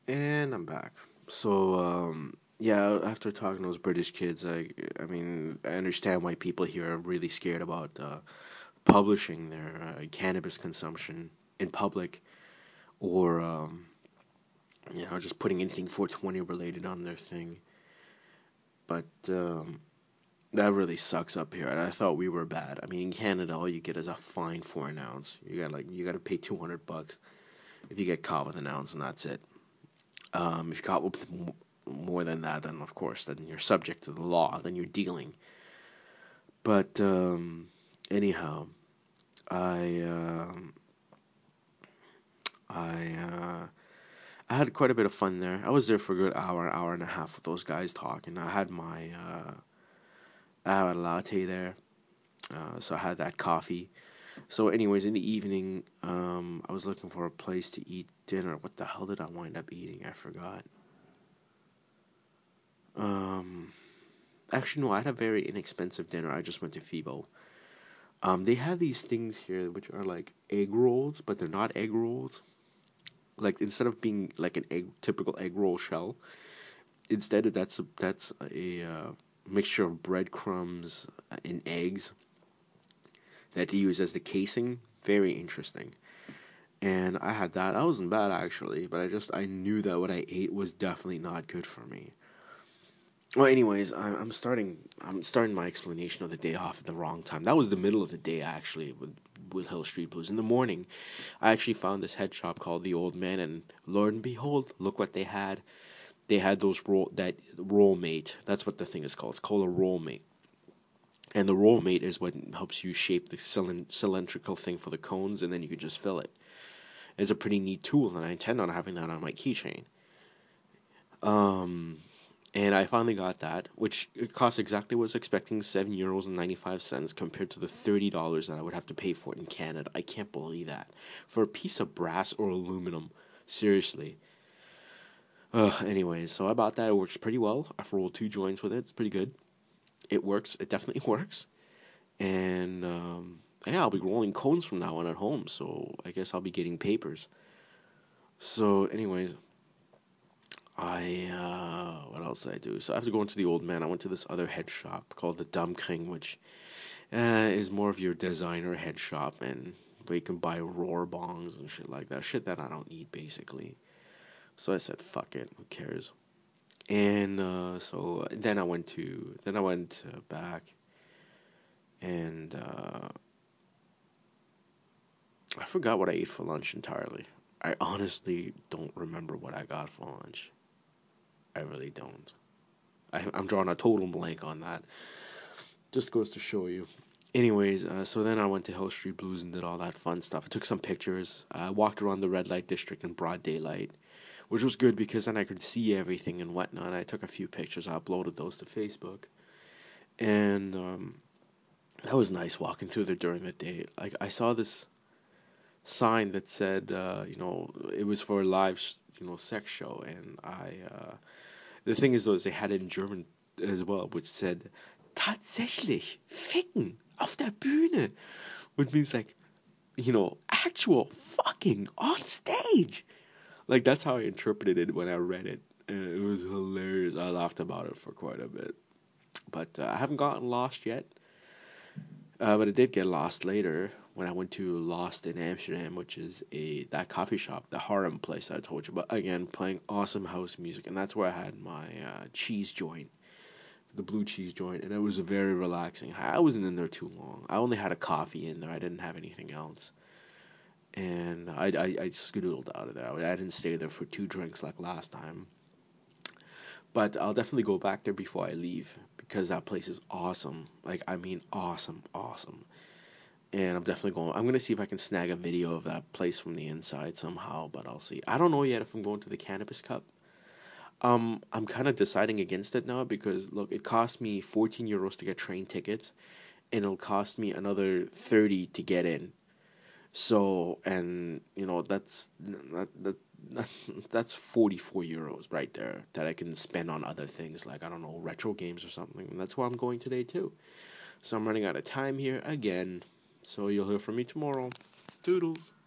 And I'm back. So, yeah, after talking to those British kids, I mean, I understand why people here are really scared about publishing their cannabis consumption in public, or just putting anything 420 related on their thing. But that really sucks up here, and I thought we were bad. I mean, in Canada, all you get is a fine for an ounce. You got to pay $200 if you get caught with an ounce, and that's it. If you caught with more than that, then of course, then you're subject to the law. Then you're dealing. But anyhow, I I I had quite a bit of fun there. I was there for a good hour and a half with those guys talking. I had a latte there, so I had that coffee. So, anyways, in the evening, I was looking for a place to eat dinner. What the hell did I wind up eating? I forgot. Um, Actually, no, I had a very inexpensive dinner. I just went to FIBO. They have these things here which are like egg rolls, but they're not egg rolls. Like instead of being like an typical egg roll shell, instead that's a mixture of breadcrumbs and eggs that they use as the casing. Very interesting. And I had that. That wasn't bad actually, but I knew that what I ate was definitely not good for me. Well, anyways, I'm starting my explanation of the day off at the wrong time. That was the middle of the day actually with Hill Street Blues. In the morning, I actually found this head shop called The Old Man, and Lord and behold, look what they had. They had that roll mate. That's what the thing is called. It's called a roll mate. And the roll mate is what helps you shape the cylindrical thing for the cones, and then you can just fill it. It's a pretty neat tool, and I intend on having that on my keychain. Um, and I finally got that, which it cost exactly what I was expecting, €7.95 compared to the $30 that I would have to pay for it in Canada. I can't believe that for a piece of brass or aluminum. Seriously. Anyways, so I bought that. It works pretty well. I've rolled 2 joints with it. It's pretty good. It works. It definitely works. And yeah, I'll be rolling cones from now on at home. So I guess I'll be getting papers. So, anyways, what else did I do? So after going to the Old Man, I went to this other head shop called the Dumb King, which is more of your designer head shop, and where you can buy roar bongs and shit like that. Shit that I don't need, basically. So I said, fuck it, who cares? And so then I went back, and I forgot what I ate for lunch entirely. I honestly don't remember what I got for lunch. I really don't. I'm drawing a total blank on that. Just goes to show you. Anyways, so then I went to Hill Street Blues and did all that fun stuff. I took some pictures. I walked around the red light district in broad daylight, which was good because then I could see everything and whatnot. I took a few pictures. I uploaded those to Facebook, and that was nice walking through there during the day. Like I saw this sign that said, it was for a live, sex show, and the thing is though, is they had it in German as well, which said tatsächlich ficken auf der Bühne, which means like, actual fucking on stage. Like that's how I interpreted it when I read it. And it was hilarious. I laughed about it for quite a bit. But I haven't gotten lost yet. But I did get lost later when I went to Lost in Amsterdam, which is that coffee shop, the Harlem place I told you about. Again, playing awesome house music, and that's where I had my cheese joint, the blue cheese joint, and it was very relaxing. I wasn't in there too long. I only had a coffee in there. I didn't have anything else, and I skedoodled out of there. I didn't stay there for 2 drinks like last time. But I'll definitely go back there before I leave because that place is awesome. Like I mean, awesome, awesome. And I'm gonna see if I can snag a video of that place from the inside somehow, but I'll see. I don't know yet if I'm going to the Cannabis Cup. I'm kind of deciding against it now because look, it cost me €14 to get train tickets, and it'll cost me another 30 to get in. So, and that's €44 right there that I can spend on other things like I don't know, retro games or something. And that's where I'm going today too. So I'm running out of time here again. So you'll hear from me tomorrow. Toodles.